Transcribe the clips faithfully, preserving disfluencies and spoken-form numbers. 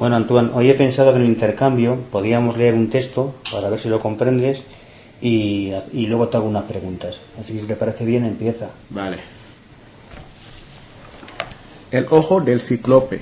Bueno, Antoine, hoy he pensado que en el intercambio podíamos leer un texto para ver si lo comprendes y, y luego te hago unas preguntas. Así que si te parece bien, empieza. Vale. El ojo del cíclope.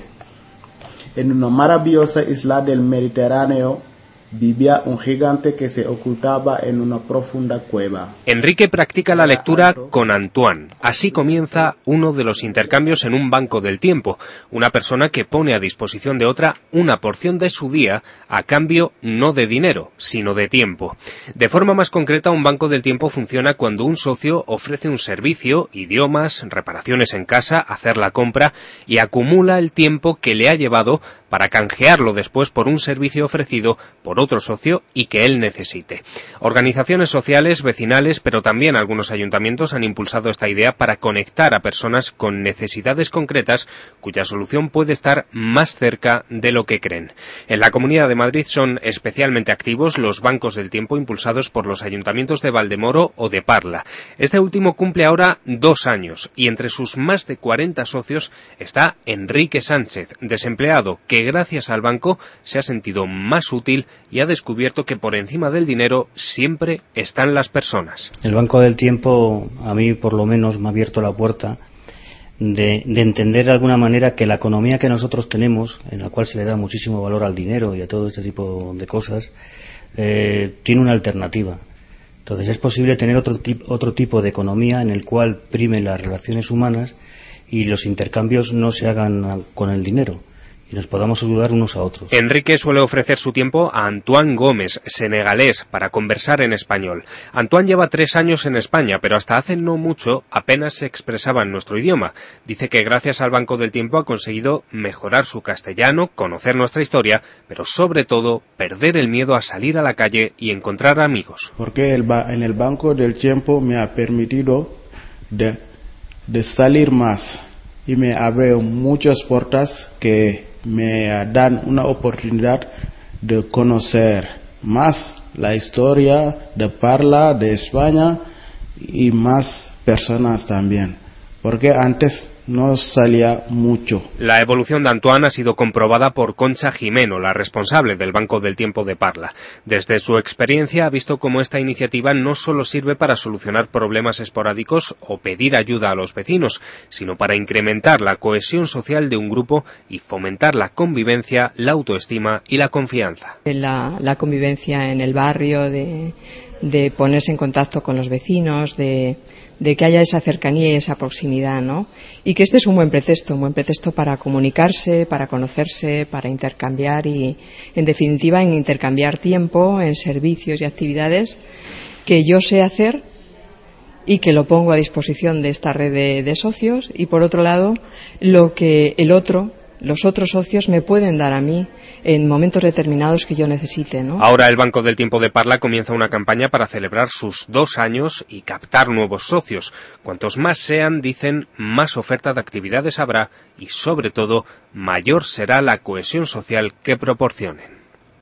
En una maravillosa isla del Mediterráneo vivía un gigante que se ocultaba en una profunda cueva. Enrique practica la lectura con Antoine. Así comienza uno de los intercambios en un banco del tiempo. Una persona que pone a disposición de otra una porción de su día a cambio no de dinero, sino de tiempo. De forma más concreta, un banco del tiempo funciona cuando un socio ofrece un servicio, idiomas, reparaciones en casa, hacer la compra y acumula el tiempo que le ha llevado para canjearlo después por un servicio ofrecido por otro socio y que él necesite. Organizaciones sociales, vecinales, pero también algunos ayuntamientos han impulsado esta idea para conectar a personas con necesidades concretas cuya solución puede estar más cerca de lo que creen. En la Comunidad de Madrid son especialmente activos los bancos del tiempo impulsados por los ayuntamientos de Valdemoro o de Parla. Este último cumple ahora dos años y entre sus más de cuarenta socios está Enrique Sánchez, desempleado, que gracias al banco se ha sentido más útil y ha descubierto que por encima del dinero siempre están las personas. El Banco del Tiempo, a mí por lo menos, me ha abierto la puerta de, de entender de alguna manera que la economía que nosotros tenemos, en la cual se le da muchísimo valor al dinero y a todo este tipo de cosas, eh, tiene una alternativa. Entonces es posible tener otro, tip, otro tipo de economía en el cual primen las relaciones humanas y los intercambios no se hagan con el dinero y nos podamos ayudar unos a otros. Enrique suele ofrecer su tiempo a Antoine Gómez, senegalés, para conversar en español. Antoine lleva tres años en España, pero hasta hace no mucho apenas se expresaba en nuestro idioma. Dice que gracias al Banco del Tiempo ha conseguido mejorar su castellano, conocer nuestra historia, pero sobre todo perder el miedo a salir a la calle y encontrar amigos. Porque el ba- en el Banco del Tiempo me ha permitido de, de salir más y me abre muchas puertas que me dan una oportunidad de conocer más la historia de Parla, de España y más personas también, porque antes no salía mucho. La evolución de Antoine ha sido comprobada por Concha Jimeno, la responsable del Banco del Tiempo de Parla. Desde su experiencia ha visto cómo esta iniciativa no solo sirve para solucionar problemas esporádicos o pedir ayuda a los vecinos, sino para incrementar la cohesión social de un grupo y fomentar la convivencia, la autoestima y la confianza. La, la convivencia en el barrio, de, de ponerse en contacto con los vecinos, de de que haya esa cercanía y esa proximidad, ¿no? Y que este es un buen pretexto, un buen pretexto para comunicarse, para conocerse, para intercambiar y, en definitiva, en intercambiar tiempo, en servicios y actividades que yo sé hacer y que lo pongo a disposición de esta red de, de socios y, por otro lado, lo que el otro, los otros socios me pueden dar a mí en momentos determinados que yo necesite, ¿no? Ahora el Banco del Tiempo de Parla comienza una campaña para celebrar sus dos años y captar nuevos socios. Cuantos más sean, dicen, más oferta de actividades habrá y, sobre todo, mayor será la cohesión social que proporcionen.